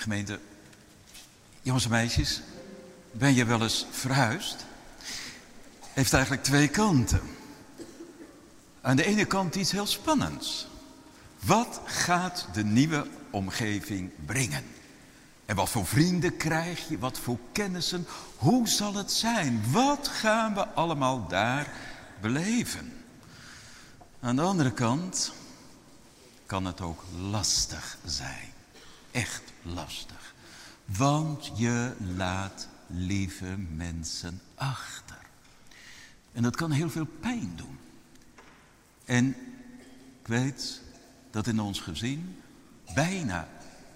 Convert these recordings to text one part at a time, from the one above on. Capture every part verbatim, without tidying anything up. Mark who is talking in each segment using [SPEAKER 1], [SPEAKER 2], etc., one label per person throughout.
[SPEAKER 1] Gemeente, jongens en meisjes, ben je wel eens verhuisd? Heeft eigenlijk twee kanten. Aan de ene kant iets heel spannends. Wat gaat de nieuwe omgeving brengen? En wat voor vrienden krijg je? Wat voor kennissen? Hoe zal het zijn? Wat gaan we allemaal daar beleven? Aan de andere kant kan het ook lastig zijn. Echt lastig. Want je laat lieve mensen achter. En dat kan heel veel pijn doen. En ik weet dat in ons gezin bijna,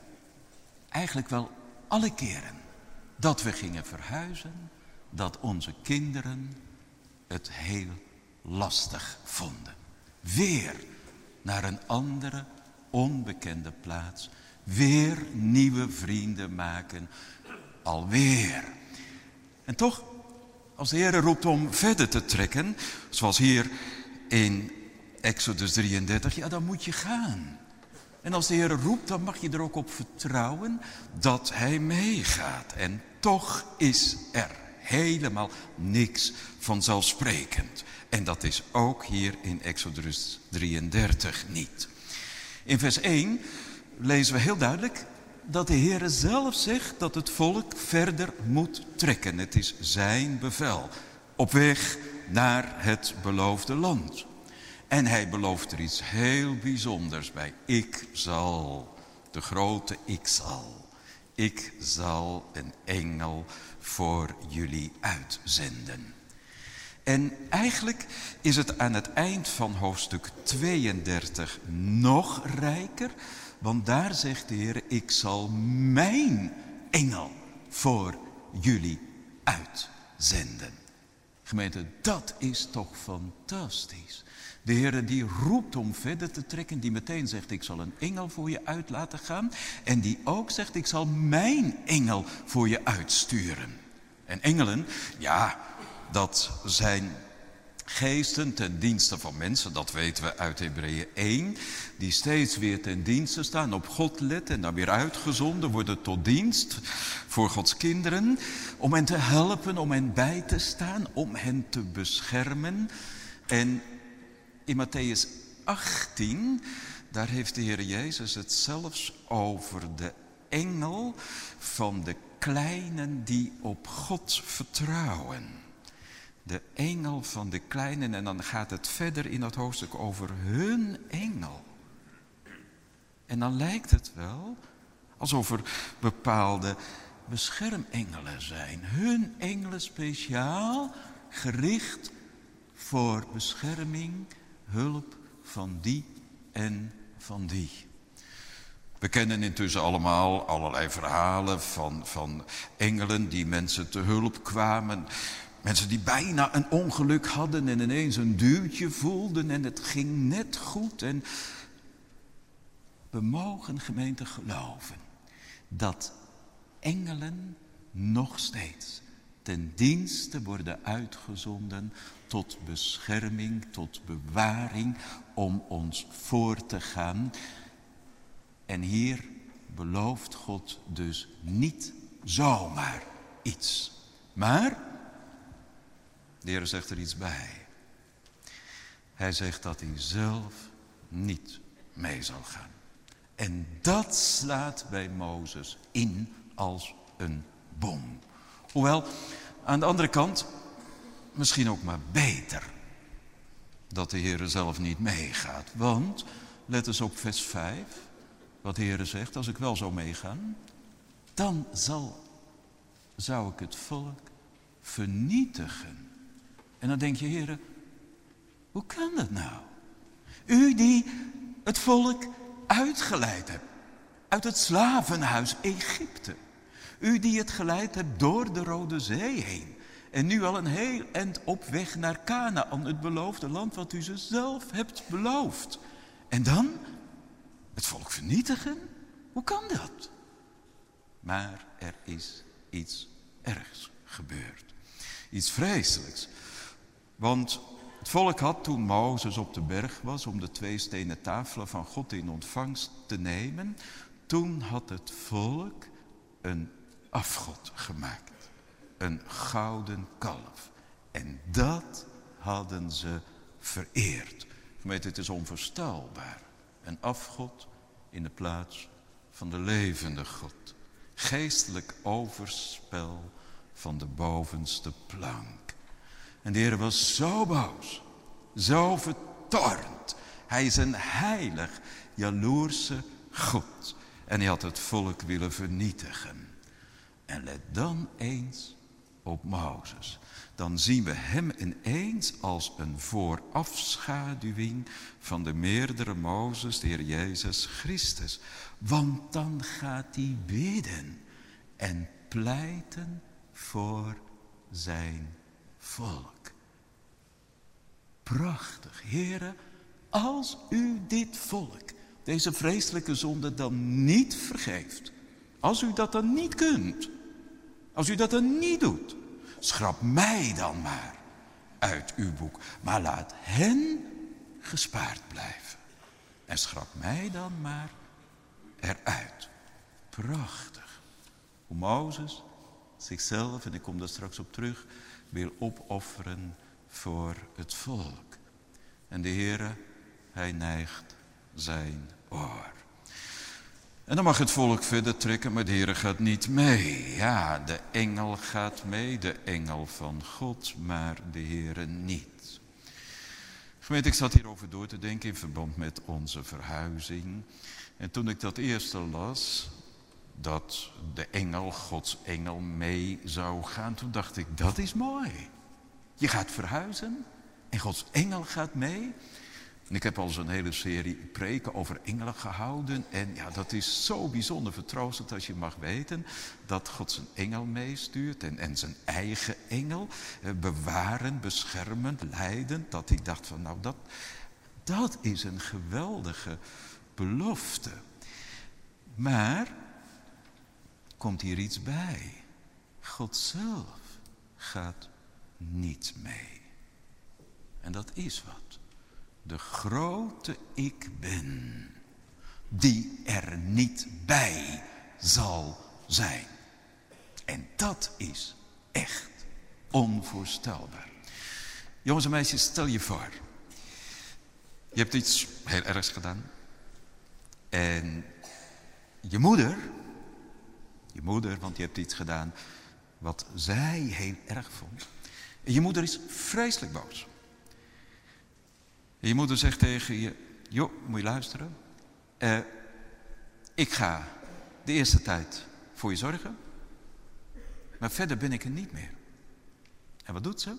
[SPEAKER 1] eigenlijk wel alle keren dat we gingen verhuizen, dat onze kinderen het heel lastig vonden. Weer naar een andere, onbekende plaats. Weer nieuwe vrienden maken. Alweer. En toch, als de Heer roept om verder te trekken, zoals hier in Exodus drieëndertig, ja, dan moet je gaan. En als de Heer roept, dan mag je er ook op vertrouwen dat Hij meegaat. En toch is er helemaal niks vanzelfsprekend. En dat is ook hier in Exodus drieëndertig niet. In vers één lezen we heel duidelijk dat de Heer zelf zegt dat het volk verder moet trekken. Het is zijn bevel. Op weg naar het beloofde land. En hij belooft er iets heel bijzonders bij. Ik zal, de grote ik zal. Ik zal een engel voor jullie uitzenden. En eigenlijk is het aan het eind van hoofdstuk tweeëndertig nog rijker. Want daar zegt de Heer, ik zal mijn engel voor jullie uitzenden. Gemeente, dat is toch fantastisch. De Heer die roept om verder te trekken, die meteen zegt, ik zal een engel voor je uit laten gaan. En die ook zegt, ik zal mijn engel voor je uitsturen. En engelen, ja, dat zijn geesten ten dienste van mensen, dat weten we uit Hebreeën één, die steeds weer ten dienste staan, op God letten en dan weer uitgezonden worden tot dienst voor Gods kinderen, om hen te helpen, om hen bij te staan, om hen te beschermen. En in Matthäus achttien, daar heeft de Heer Jezus het zelfs over de engel van de kleinen die op God vertrouwen. De engel van de kleinen, en dan gaat het verder in dat hoofdstuk over hun engel. En dan lijkt het wel alsof er bepaalde beschermengelen zijn. Hun engelen speciaal gericht voor bescherming, hulp van die en van die. We kennen intussen allemaal allerlei verhalen van, van engelen die mensen te hulp kwamen. Mensen die bijna een ongeluk hadden en ineens een duwtje voelden en het ging net goed. En we mogen, gemeente, geloven dat engelen nog steeds ten dienste worden uitgezonden tot bescherming, tot bewaring, om ons voor te gaan. En hier belooft God dus niet zomaar iets. Maar de Heer zegt er iets bij. Hij zegt dat hij zelf niet mee zal gaan. En dat slaat bij Mozes in als een bom. Hoewel, aan de andere kant, misschien ook maar beter dat de Heer zelf niet meegaat. Want, let eens op vers vijf, wat de Heer zegt, als ik wel zou meegaan, dan zal, zou ik het volk vernietigen. En dan denk je, Heer, hoe kan dat nou? U die het volk uitgeleid hebt uit het slavenhuis Egypte. U die het geleid hebt door de Rode Zee heen. En nu al een heel eind op weg naar Kanaan, het beloofde land wat u ze zelf hebt beloofd. En dan het volk vernietigen? Hoe kan dat? Maar er is iets ergs gebeurd. Iets vreselijks. Want het volk had toen Mozes op de berg was om de twee stenen tafelen van God in ontvangst te nemen. Toen had het volk een afgod gemaakt. Een gouden kalf. En dat hadden ze vereerd. Gemeente, het is onvoorstelbaar. Een afgod in de plaats van de levende God. Geestelijk overspel van de bovenste plank. En de Heer was zo boos, zo vertoornd. Hij is een heilig, jaloerse God. En hij had het volk willen vernietigen. En let dan eens op Mozes. Dan zien we hem ineens als een voorafschaduwing van de meerdere Mozes, de Heer Jezus Christus. Want dan gaat hij bidden en pleiten voor zijn volk. Prachtig, Heere, als u dit volk, deze vreselijke zonde dan niet vergeeft. Als u dat dan niet kunt. Als u dat dan niet doet. Schrap mij dan maar uit uw boek. Maar laat hen gespaard blijven. En schrap mij dan maar eruit. Prachtig. Hoe Mozes zichzelf, en ik kom daar straks op terug, wil opofferen voor het volk. En de Heere, hij neigt zijn oor. En dan mag het volk verder trekken, maar de Heere gaat niet mee. Ja, de engel gaat mee, de engel van God, maar de Heere niet. Gemeente, ik zat hierover door te denken in verband met onze verhuizing. En toen ik dat eerste las, dat de engel, Gods engel, mee zou gaan, toen dacht ik, dat is mooi. Je gaat verhuizen en Gods engel gaat mee. En ik heb al zo'n hele serie preken over engelen gehouden. En ja, dat is zo bijzonder vertroostend als je mag weten dat God zijn engel meestuurt. En, en zijn eigen engel. Eh, bewarend, beschermend, leidend. Dat ik dacht van nou, dat, dat is een geweldige belofte. Maar, komt hier iets bij. God zelf gaat niet mee. En dat is wat. De grote ik ben, die er niet bij zal zijn. En dat is echt onvoorstelbaar. Jongens en meisjes, stel je voor. Je hebt iets heel ergs gedaan. En je moeder, je moeder, want je hebt iets gedaan wat zij heel erg vond. En je moeder is vreselijk boos. En je moeder zegt tegen je, joh, moet je luisteren. Uh, ik ga de eerste tijd voor je zorgen. Maar verder ben ik er niet meer. En wat doet ze?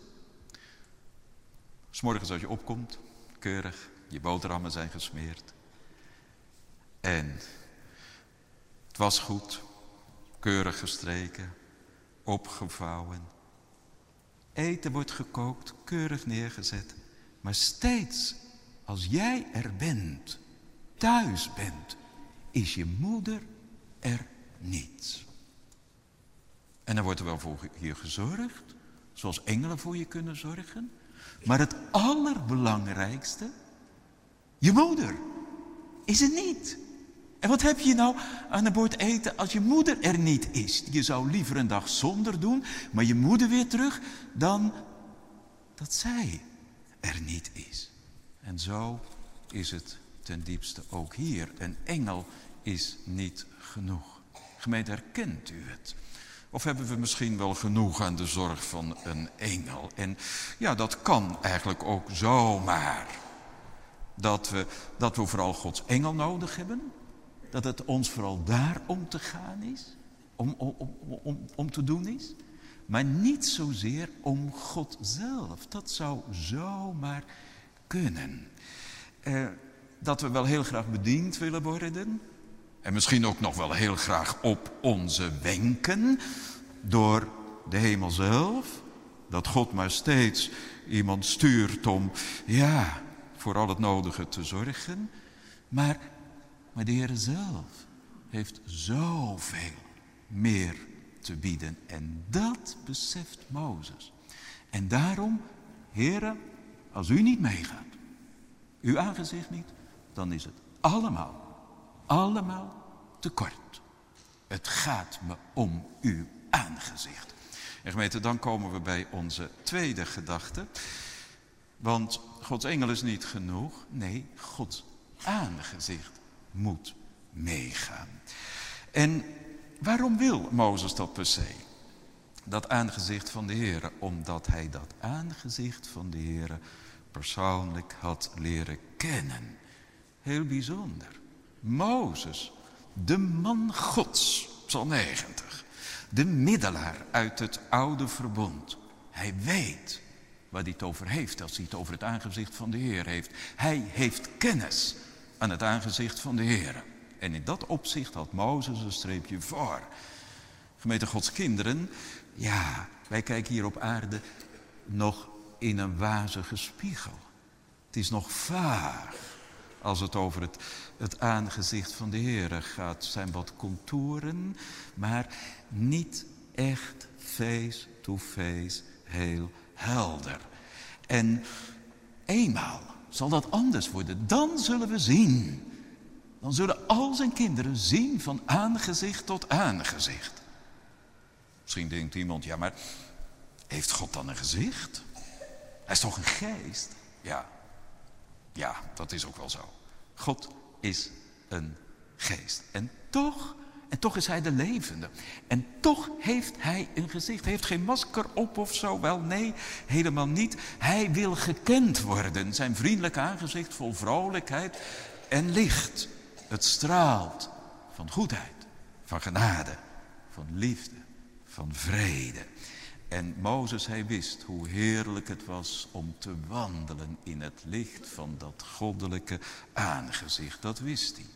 [SPEAKER 1] 'S Morgens als je opkomt, keurig, je boterhammen zijn gesmeerd. En het was goed, keurig gestreken, opgevouwen. Eten wordt gekookt, keurig neergezet. Maar steeds als jij er bent, thuis bent, is je moeder er niet. En dan wordt er wel voor je gezorgd, zoals engelen voor je kunnen zorgen. Maar het allerbelangrijkste, je moeder, is er niet. En wat heb je nou aan een bord eten als je moeder er niet is? Je zou liever een dag zonder doen, maar je moeder weer terug, dan dat zij er niet is. En zo is het ten diepste ook hier. Een engel is niet genoeg. Gemeente, herkent u het? Of hebben we misschien wel genoeg aan de zorg van een engel? En ja, dat kan eigenlijk ook zomaar. Dat we, dat we vooral Gods engel nodig hebben. Dat het ons vooral daar om te gaan is. Om, om, om, om, om te doen is. Maar niet zozeer om God zelf. Dat zou zomaar kunnen. Eh, dat we wel heel graag bediend willen worden. En misschien ook nog wel heel graag op onze wenken. Door de hemel zelf. Dat God maar steeds iemand stuurt om, ja, voor al het nodige te zorgen. Maar, maar de Heer zelf heeft zoveel meer te bieden. En dat beseft Mozes. En daarom, Heere, als u niet meegaat, uw aangezicht niet, dan is het allemaal, allemaal te kort. Het gaat me om uw aangezicht. En gemeente, dan komen we bij onze tweede gedachte. Want Gods engel is niet genoeg. Nee, Gods aangezicht moet meegaan. En waarom wil Mozes dat per se? Dat aangezicht van de Heere. Omdat hij dat aangezicht van de Heere persoonlijk had leren kennen. Heel bijzonder. Mozes, de man Gods, Psalm negentig. De middelaar uit het oude verbond. Hij weet waar hij het over heeft als hij het over het aangezicht van de Heer heeft. Hij heeft kennis aan het aangezicht van de Heer. En in dat opzicht had Mozes een streepje voor. Gemeente Gods kinderen, ja, wij kijken hier op aarde nog in een wazige spiegel. Het is nog vaag als het over het, het aangezicht van de Heer gaat. Het zijn wat contouren, maar niet echt face to face heel helder. En eenmaal zal dat anders worden. Dan zullen we zien. Dan zullen al zijn kinderen zien van aangezicht tot aangezicht. Misschien denkt iemand, ja maar heeft God dan een gezicht? Hij is toch een geest? Ja, ja, dat is ook wel zo. God is een geest. En toch, en toch is hij de levende. En toch heeft hij een gezicht. Hij heeft geen masker op of zo. Wel, nee, helemaal niet. Hij wil gekend worden. Zijn vriendelijk aangezicht vol vrolijkheid en licht. Het straalt van goedheid, van genade, van liefde, van vrede. En Mozes, hij wist hoe heerlijk het was om te wandelen in het licht van dat goddelijke aangezicht. Dat wist hij.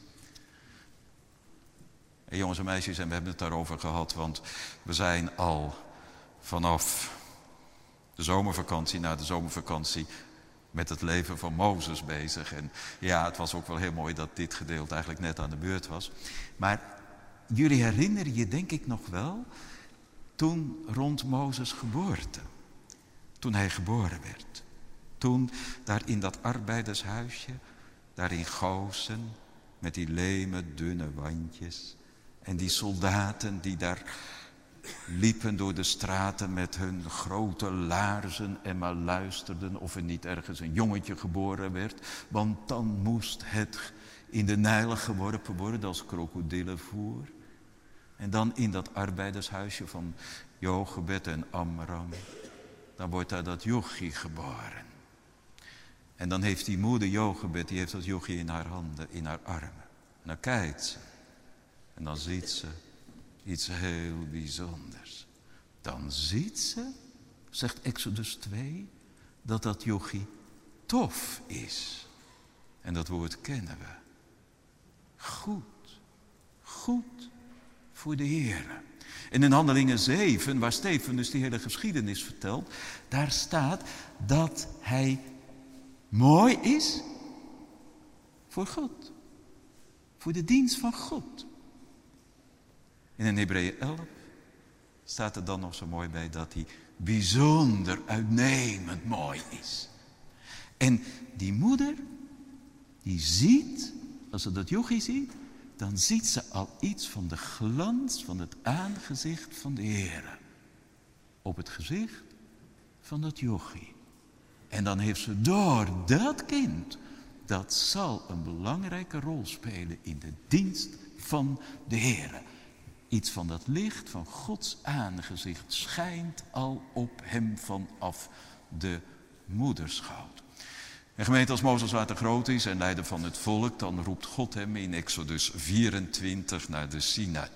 [SPEAKER 1] En jongens en meisjes, en we hebben het daarover gehad, want we zijn al vanaf de zomervakantie na de zomervakantie met het leven van Mozes bezig. En ja, het was ook wel heel mooi dat dit gedeelte eigenlijk net aan de beurt was. Maar jullie herinneren je denk ik nog wel, toen rond Mozes geboorte. Toen hij geboren werd. Toen daar in dat arbeidershuisje, daar in Gozen, met die leme, dunne wandjes. En die soldaten die daar liepen door de straten met hun grote laarzen en maar luisterden of er niet ergens een jongetje geboren werd. Want dan moest het in de Nijl geworpen worden als krokodillenvoer. En dan in dat arbeidershuisje van Jochebed en Amram, dan wordt daar dat jochie geboren. En dan heeft die moeder Jochebed, die heeft dat jochie in haar handen, in haar armen. En dan kijkt ze. En dan ziet ze iets heel bijzonders. Dan ziet ze, zegt Exodus twee, dat dat jochie tof is. En dat woord kennen we. Goed, goed voor de Heer. En in Handelingen zeven, waar Stefanus die hele geschiedenis vertelt, daar staat dat hij mooi is voor God. Voor de dienst van God. En in Hebreeën elf staat er dan nog zo mooi bij dat hij bijzonder uitnemend mooi is. En die moeder, die ziet, als ze dat jochie ziet, dan ziet ze al iets van de glans van het aangezicht van de Heer. Op het gezicht van dat jochie. En dan heeft ze door dat kind, dat zal een belangrijke rol spelen in de dienst van de Heer. Iets van dat licht van Gods aangezicht schijnt al op hem vanaf de moederschoot. En gemeente, als Mozes water groot is en leider van het volk, dan roept God hem in Exodus vierentwintig naar de Sinaï.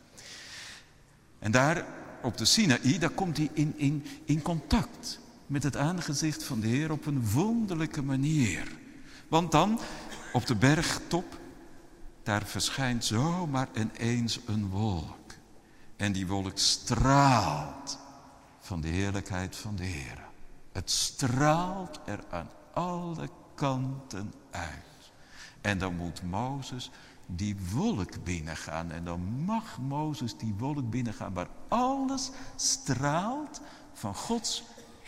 [SPEAKER 1] En daar op de Sinaï, daar komt hij in, in, in contact met het aangezicht van de Heer op een wonderlijke manier. Want dan, op de bergtop, daar verschijnt zomaar ineens een wolk. En die wolk straalt van de heerlijkheid van de Heer. Het straalt er aan alle kanten uit. En dan moet Mozes die wolk binnengaan. En dan mag Mozes die wolk binnengaan waar alles straalt van Gods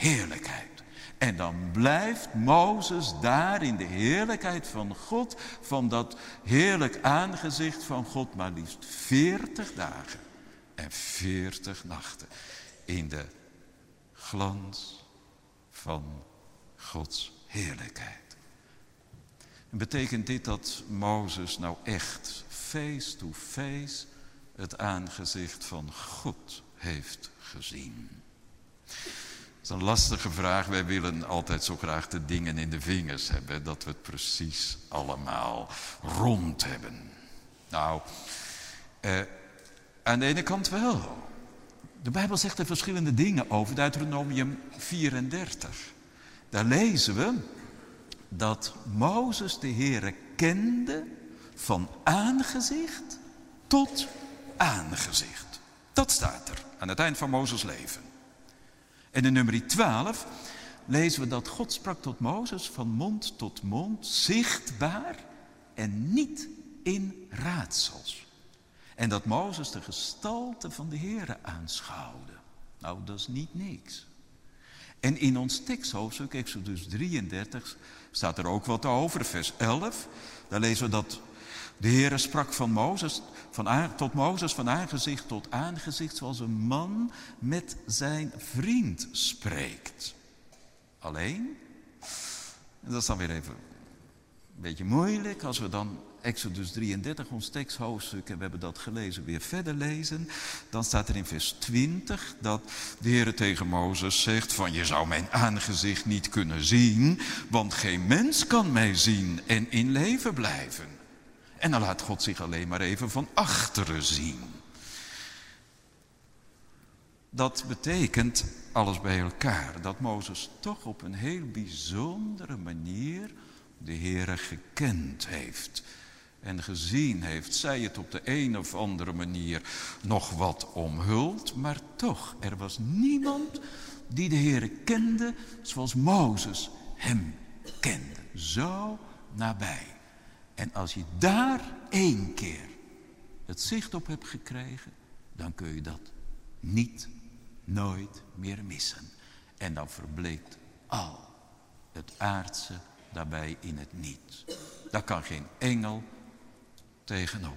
[SPEAKER 1] heerlijkheid. En dan blijft Mozes daar in de heerlijkheid van God, van dat heerlijk aangezicht van God, maar liefst veertig dagen en veertig nachten in de glans van Gods heerlijkheid. En betekent dit dat Mozes nou echt face to face het aangezicht van God heeft gezien? Dat is een lastige vraag. Wij willen altijd zo graag de dingen in de vingers hebben, dat we het precies allemaal rond hebben. Nou, eh, aan de ene kant wel. De Bijbel zegt er verschillende dingen over. Deuteronomium vierendertig. Daar lezen we dat Mozes de Heere kende van aangezicht tot aangezicht. Dat staat er aan het eind van Mozes' leven. En in nummer twaalf lezen we dat God sprak tot Mozes van mond tot mond, zichtbaar en niet in raadsels. En dat Mozes de gestalte van de Heere aanschouwde. Nou, dat is niet niks. En in ons teksthoofdstuk, Exodus drieëndertig, staat er ook wat over, vers elf. Daar lezen we dat de Heere sprak van Mozes, van aan, tot Mozes van aangezicht tot aangezicht, zoals een man met zijn vriend spreekt. Alleen, en dat is dan weer even een beetje moeilijk, als we dan Exodus drieëndertig, ons teksthoofdstuk, en we hebben dat gelezen, weer verder lezen. Dan staat er in vers twintig dat de Heere tegen Mozes zegt van je zou mijn aangezicht niet kunnen zien, want geen mens kan mij zien en in leven blijven. En dan laat God zich alleen maar even van achteren zien. Dat betekent alles bij elkaar, dat Mozes toch op een heel bijzondere manier de Heere gekend heeft. En gezien heeft, zij het op de een of andere manier nog wat omhuld, maar toch, er was niemand die de Heere kende zoals Mozes hem kende. Zo nabij. En als je daar één keer het zicht op hebt gekregen, dan kun je dat niet, nooit meer missen. En dan verbleekt al het aardse daarbij in het niet. Daar kan geen engel tegenop.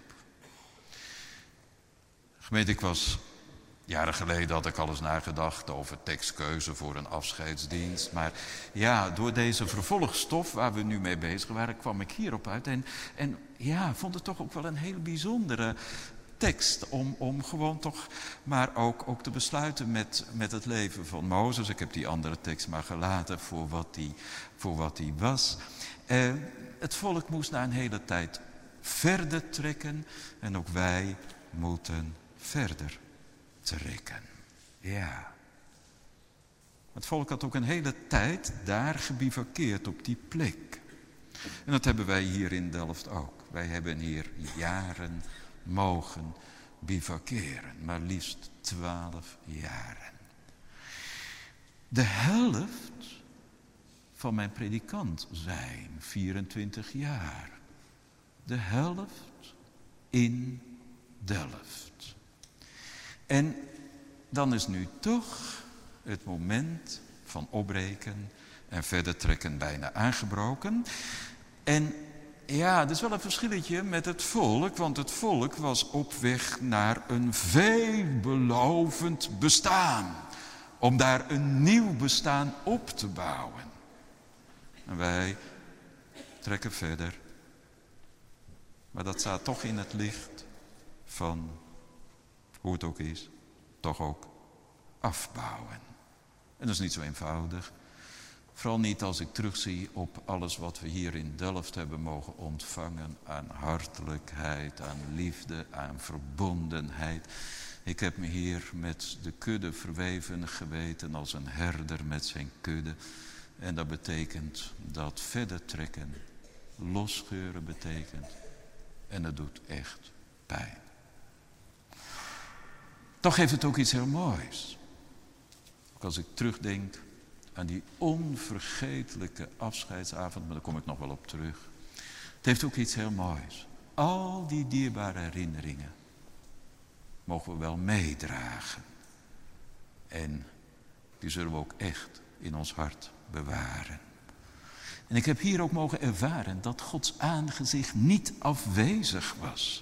[SPEAKER 1] Gemeente, ik was jaren geleden, had ik al eens nagedacht over tekstkeuze voor een afscheidsdienst. Maar ja, door deze vervolgstof waar we nu mee bezig waren, kwam ik hierop uit. En, en ja, vond het toch ook wel een heel bijzondere tekst om, om gewoon toch maar ook, ook te besluiten met, met het leven van Mozes. Ik heb die andere tekst maar gelaten voor wat die, voor wat die was. Eh, het volk moest na een hele tijd verder trekken en ook wij moeten verder trekken. Ja. Het volk had ook een hele tijd daar gebivakkeerd op die plek. En dat hebben wij hier in Delft ook. Wij hebben hier jaren mogen bivakkeren, maar liefst twaalf jaren. De helft van mijn predikant zijn vierentwintig jaar. De helft in Delft. En dan is nu toch het moment van opbreken en verder trekken bijna aangebroken. En ja, er is wel een verschilletje met het volk, want het volk was op weg naar een veelbelovend bestaan. Om daar een nieuw bestaan op te bouwen. En wij trekken verder. Maar dat staat toch in het licht van, hoe het ook is, toch ook afbouwen. En dat is niet zo eenvoudig. Vooral niet als ik terugzie op alles wat we hier in Delft hebben mogen ontvangen. Aan hartelijkheid, aan liefde, aan verbondenheid. Ik heb me hier met de kudde verweven geweten als een herder met zijn kudde. En dat betekent dat verder trekken, losscheuren betekent. En dat doet echt pijn. Toch heeft het ook iets heel moois. Ook als ik terugdenk aan die onvergetelijke afscheidsavond, maar daar kom ik nog wel op terug. Het heeft ook iets heel moois. Al die dierbare herinneringen mogen we wel meedragen. En die zullen we ook echt in ons hart bewaren. En ik heb hier ook mogen ervaren dat Gods aangezicht niet afwezig was.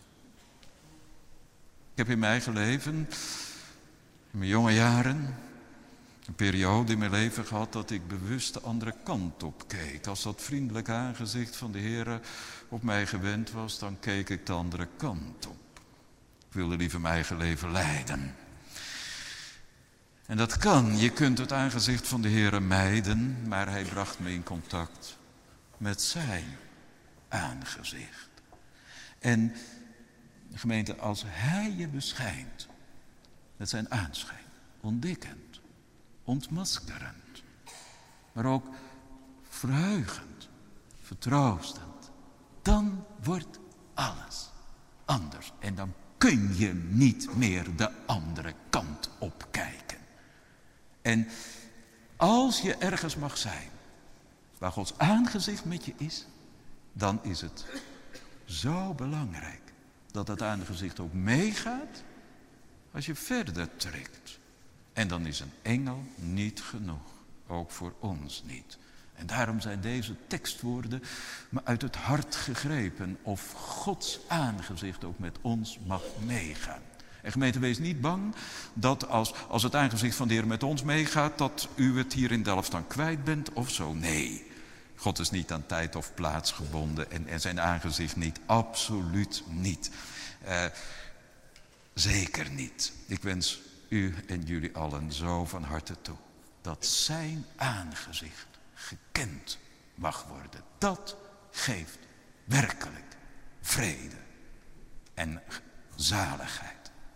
[SPEAKER 1] Ik heb in mijn eigen leven, in mijn jonge jaren, een periode in mijn leven gehad dat ik bewust de andere kant op keek. Als dat vriendelijk aangezicht van de Heer op mij gewend was, dan keek ik de andere kant op. Ik wilde liever mijn eigen leven leiden. En dat kan. Je kunt het aangezicht van de Heer mijden, maar hij bracht me in contact met zijn aangezicht. En gemeente, als hij je beschijnt met zijn aanschijn, ontdekkend, ontmaskerend, maar ook verheugend, vertroostend, dan wordt alles anders. En dan kun je niet meer de andere kant op kijken. En als je ergens mag zijn, waar Gods aangezicht met je is, dan is het zo belangrijk dat dat aangezicht ook meegaat als je verder trekt. En dan is een engel niet genoeg, ook voor ons niet. En daarom zijn deze tekstwoorden me uit het hart gegrepen, of Gods aangezicht ook met ons mag meegaan. En gemeente, wees niet bang dat als, als het aangezicht van de Heer met ons meegaat, dat u het hier in Delft dan kwijt bent of zo. Nee, God is niet aan tijd of plaats gebonden en, en zijn aangezicht niet, absoluut niet. Uh, zeker niet. Ik wens u en jullie allen zo van harte toe dat zijn aangezicht gekend mag worden. Dat geeft werkelijk vrede en zaligheid.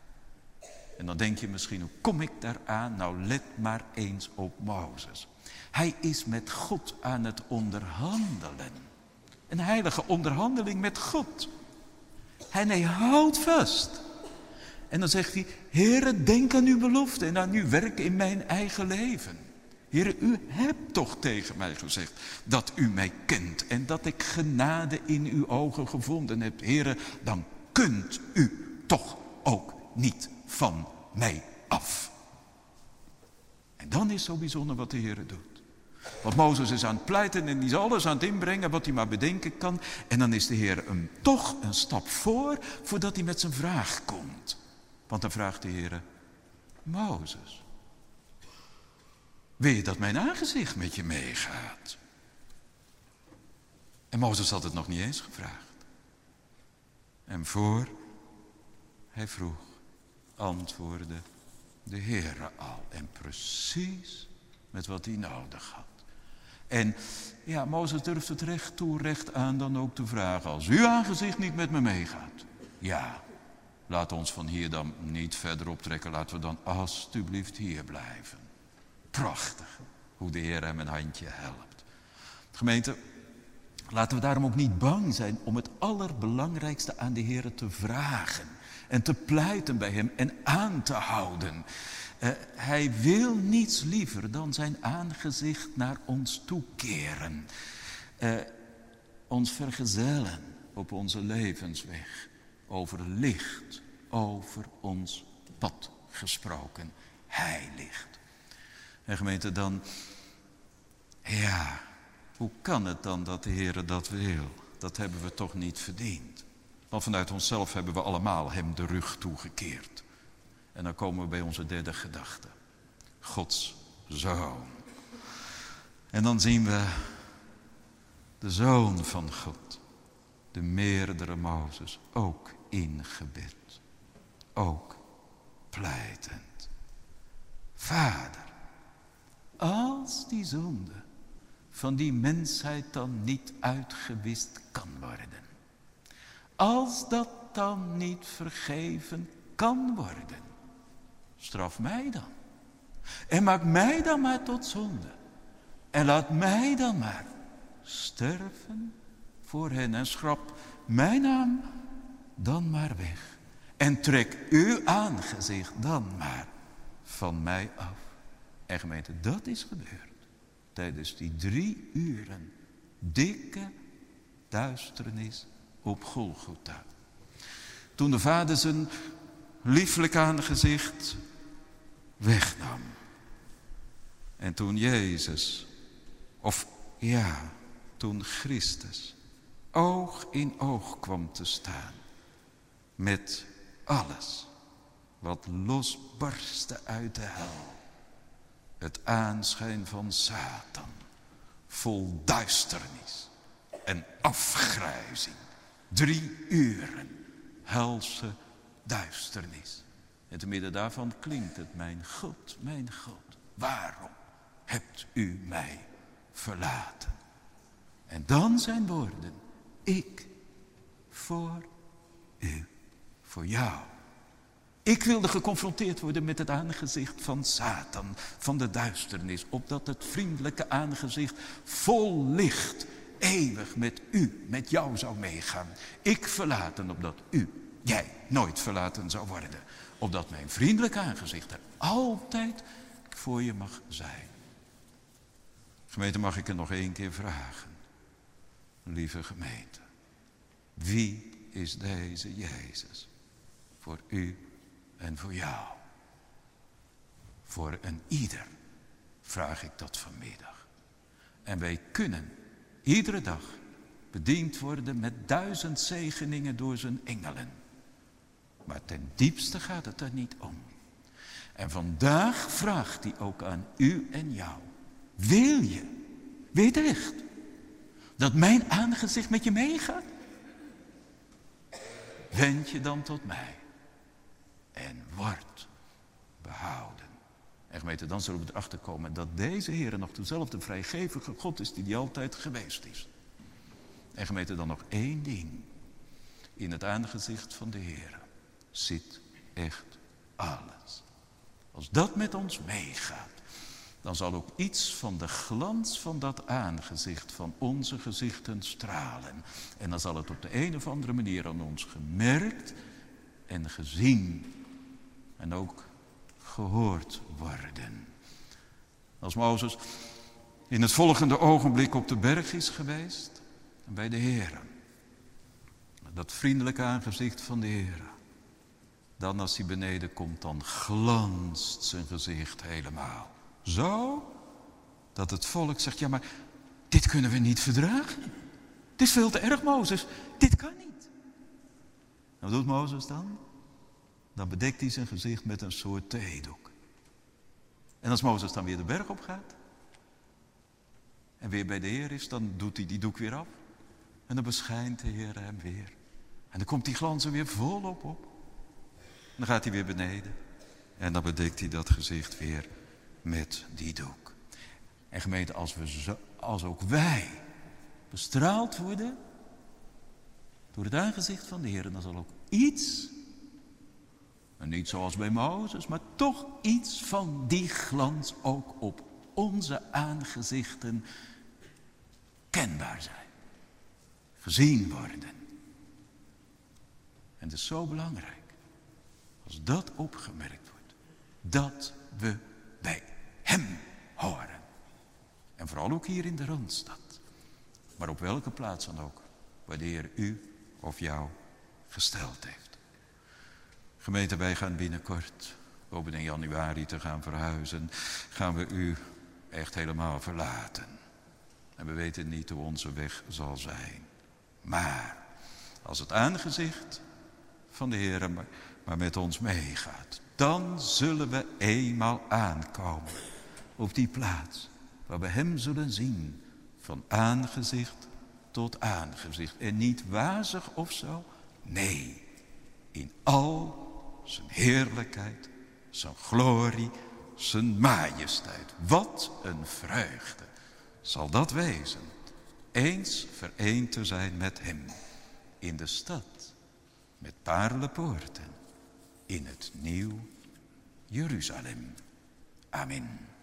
[SPEAKER 1] En dan denk je misschien, hoe kom ik daaraan? Nou, let maar eens op Mozes. Hij is met God aan het onderhandelen. Een heilige onderhandeling met God. En hij houdt vast. En dan zegt hij, Heere, denk aan uw belofte en aan uw werk in mijn eigen leven. Heere, u hebt toch tegen mij gezegd dat u mij kent en dat ik genade in uw ogen gevonden heb. Heere, dan kunt u toch ook niet van mij af. En dan is zo bijzonder wat de Heere doet. Want Mozes is aan het pleiten en die is alles aan het inbrengen wat hij maar bedenken kan. En dan is de Heer hem toch een stap voor, voordat hij met zijn vraag komt. Want dan vraagt de Heer, Mozes, wil je dat mijn aangezicht met je meegaat? En Mozes had het nog niet eens gevraagd. En voor hij vroeg, antwoordde de Heere al. En precies met wat hij nodig had. En ja, Mozes durft het recht toe, recht aan dan ook te vragen. Als uw aangezicht niet met me meegaat. Ja, laat ons van hier dan niet verder optrekken. Laten we dan alstublieft hier blijven. Prachtig hoe de Heer hem een handje helpt. Gemeente, laten we daarom ook niet bang zijn om het allerbelangrijkste aan de Heer te vragen. En te pleiten bij hem en aan te houden. Uh, hij wil niets liever dan zijn aangezicht naar ons toekeren. Uh, ons vergezellen op onze levensweg. Over licht, over ons pad gesproken. Hij ligt. En gemeente, dan, ja, hoe kan het dan dat de Heer dat wil? Dat hebben we toch niet verdiend. Want vanuit onszelf hebben we allemaal hem de rug toegekeerd. En dan komen we bij onze derde gedachte. Gods Zoon. En dan zien we de Zoon van God. De meerdere Mozes. Ook in gebed. Ook pleitend. Vader. Als die zonde van die mensheid dan niet uitgewist kan worden. Als dat dan niet vergeven kan worden. Straf mij dan. En maak mij dan maar tot zonde. En laat mij dan maar sterven voor hen. En schrap mijn naam dan maar weg. En trek uw aangezicht dan maar van mij af. En gemeente, dat is gebeurd. Tijdens die drie uren dikke duisternis op Golgotha. Toen de Vader zijn lieflijk aangezicht wegnam. En toen Jezus, of ja, toen Christus, oog in oog kwam te staan met alles wat losbarstte uit de hel. Het aanschijn van Satan, vol duisternis en afgrijzing. Drie uren helse duisternis. En te midden daarvan klinkt het: mijn God, mijn God, waarom hebt u mij verlaten? En dan zijn woorden: ik voor u, voor jou. Ik wilde geconfronteerd worden met het aangezicht van Satan, van de duisternis, opdat het vriendelijke aangezicht vol licht eeuwig met u, met jou zou meegaan. Ik verlaten, opdat u, jij, nooit verlaten zou worden. Opdat mijn vriendelijke aangezicht er altijd voor je mag zijn. Gemeente, mag ik er nog één keer vragen? Lieve gemeente, wie is deze Jezus voor u en voor jou? Voor een ieder vraag ik dat vanmiddag. En wij kunnen iedere dag bediend worden met duizend zegeningen door zijn engelen. Maar ten diepste gaat het er niet om. En vandaag vraagt hij ook aan u en jou: wil je, weet echt, dat mijn aangezicht met je meegaat? Wend je dan tot mij en word behouden. En gemeente, dan zullen we erachter komen dat deze Heer nog dezelfde vrijgevige God is die die altijd geweest is. En gemeente, dan nog één ding. In het aangezicht van de Heer zit echt alles. Als dat met ons meegaat, dan zal ook iets van de glans van dat aangezicht van onze gezichten stralen. En dan zal het op de een of andere manier aan ons gemerkt en gezien en ook gehoord worden. Als Mozes in het volgende ogenblik op de berg is geweest en bij de Heer, dat vriendelijke aangezicht van de Heer, dan als hij beneden komt, dan glanst zijn gezicht helemaal. Zo, dat het volk zegt: ja, maar dit kunnen we niet verdragen. Het is veel te erg, Mozes. Dit kan niet. Wat doet Mozes dan? Dan bedekt hij zijn gezicht met een soort theedoek. En als Mozes dan weer de berg op gaat en weer bij de Heer is, dan doet hij die doek weer af. En dan beschijnt de Heer hem weer. En dan komt die glans er weer volop op. En dan gaat hij weer beneden. En dan bedekt hij dat gezicht weer met die doek. En gemeente, als, we zo, als ook wij bestraald worden door het aangezicht van de Heer, dan zal ook iets, en niet zoals bij Mozes, maar toch iets van die glans ook op onze aangezichten kenbaar zijn. Gezien worden. En het is zo belangrijk, als dat opgemerkt wordt, dat we bij hem horen. En vooral ook hier in de Randstad. Maar op welke plaats dan ook, waar de Heer u of jou gesteld heeft. Gemeente, wij gaan binnenkort, hopen in januari te gaan verhuizen, gaan we u echt helemaal verlaten. En we weten niet hoe onze weg zal zijn. Maar als het aangezicht van de Heer maar, maar met ons meegaat, dan zullen we eenmaal aankomen op die plaats waar we hem zullen zien van aangezicht tot aangezicht. En niet wazig of zo, nee, in al zijn heerlijkheid, zijn glorie, zijn majesteit. Wat een vreugde zal dat wezen, eens vereend te zijn met hem in de stad met paarlenpoorten in het nieuw Jeruzalem. Amen.